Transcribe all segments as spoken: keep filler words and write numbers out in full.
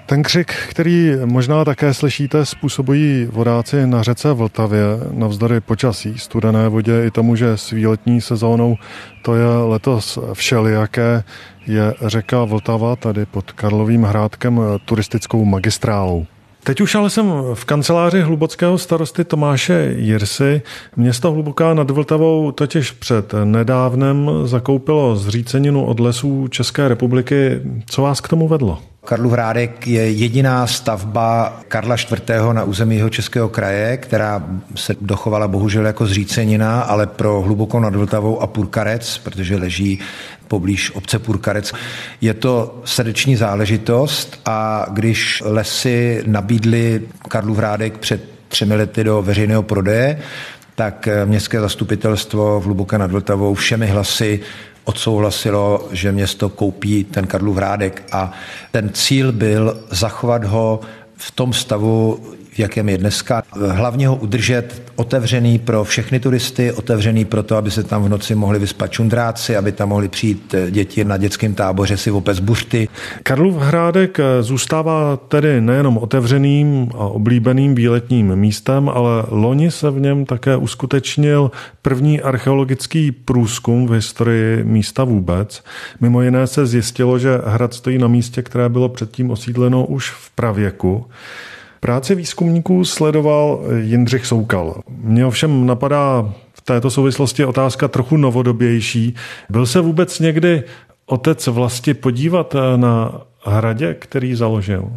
Ten křik, který možná také slyšíte, způsobují vodáci na řece Vltavě navzdory počasí, studené vodě i tomu, že s výletní sezónou to je letos všelijaké, je řeka Vltava tady pod Karlovým Hrádkem turistickou magistrálou. Teď už ale jsem v kanceláři hlubockého starosty Tomáše Jirsy. Město Hluboká nad Vltavou totiž před nedávnem zakoupilo zříceninu od Lesů České republiky. Co vás k tomu vedlo? Karlův Hrádek je jediná stavba Karla čtvrtého. na území Jihočeského kraje, která se dochovala bohužel jako zřícenina, ale pro Hlubokou nad Vltavou a Purkarec, protože leží poblíž obce Purkarec. Je to srdeční záležitost a když Lesy nabídly Karlův Hrádek před třemi lety do veřejného prodeje, tak městské zastupitelstvo v Hluboké nad Vltavou všemi hlasy odsouhlasilo, že město koupí ten Karlův Hrádek a ten cíl byl zachovat ho v tom stavu, v jakém je dneska. Hlavně ho udržet otevřený pro všechny turisty, otevřený pro to, aby se tam v noci mohli vyspat čundráci, aby tam mohli přijít děti na dětském táboře si opec buřty. Karlův Hrádek zůstává tedy nejenom otevřeným a oblíbeným výletním místem, ale loni se v něm také uskutečnil první archeologický průzkum v historii místa vůbec. Mimo jiné se zjistilo, že hrad stojí na místě, které bylo předtím osídleno už v pravěku. Práci výzkumníků sledoval Jindřich Soukal. Mně ovšem napadá v této souvislosti otázka trochu novodobější. Byl se vůbec někdy otec Vlasti podívat na hradě, který založil?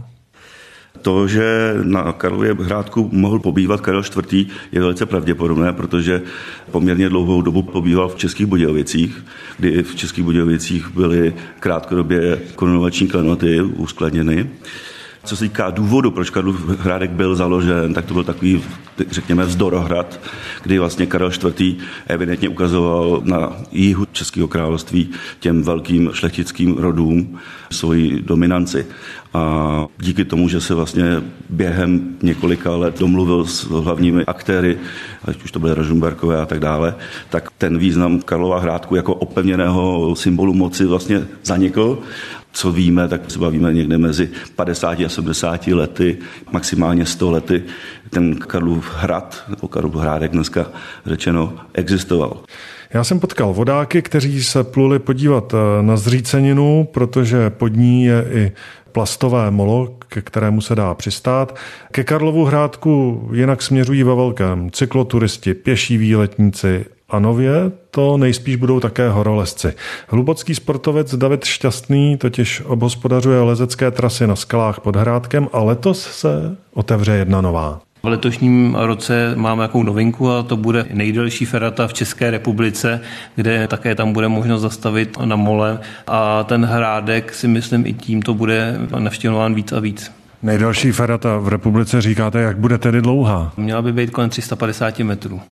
To, že na Karlově Hrádku mohl pobývat Karel čtvrtý. je velice pravděpodobné, protože poměrně dlouhou dobu pobýval v Českých Budějovicích, kdy v Českých Budějovicích byly krátkodobě korunovační klenoty uskladněny. Co se týká důvodu, proč Karlův Hrádek byl založen, tak to byl takový, řekněme, vzdorohrad, kdy vlastně Karel čtvrtý. evidentně ukazoval na jihu Českého království těm velkým šlechtickým rodům svoji dominanci. A díky tomu, že se vlastně během několika let domluvil s hlavními aktéry, ať už to byly Rožmberkové a tak dále, tak ten význam Karlova Hrádku jako opevněného symbolu moci vlastně zanikl. Co víme, tak se bavíme někde mezi padesáti a sedmdesáti lety, maximálně sto lety. Ten Karlův hrad, nebo Karlův Hrádek dneska řečeno, existoval. Já jsem potkal vodáky, kteří se pluli podívat na zříceninu, protože pod ní je i plastové molo, ke kterému se dá přistát. Ke Karlovu Hrádku jinak směřují ve velkém cykloturisti, pěší výletníci a nově to nejspíš budou také horolezci. Hlubocký sportovec David Šťastný totiž obhospodařuje lezecké trasy na skalách pod Hrádkem a letos se otevře jedna nová. V letošním roce máme jakou novinku a to bude nejdelší ferata v České republice, kde také tam bude možnost zastavit na mole a ten Hrádek si myslím i tímto bude navštěvován víc a víc. Nejdelší ferata v republice říkáte, jak bude tedy dlouhá? Měla by být kolem tři sta padesát metrů.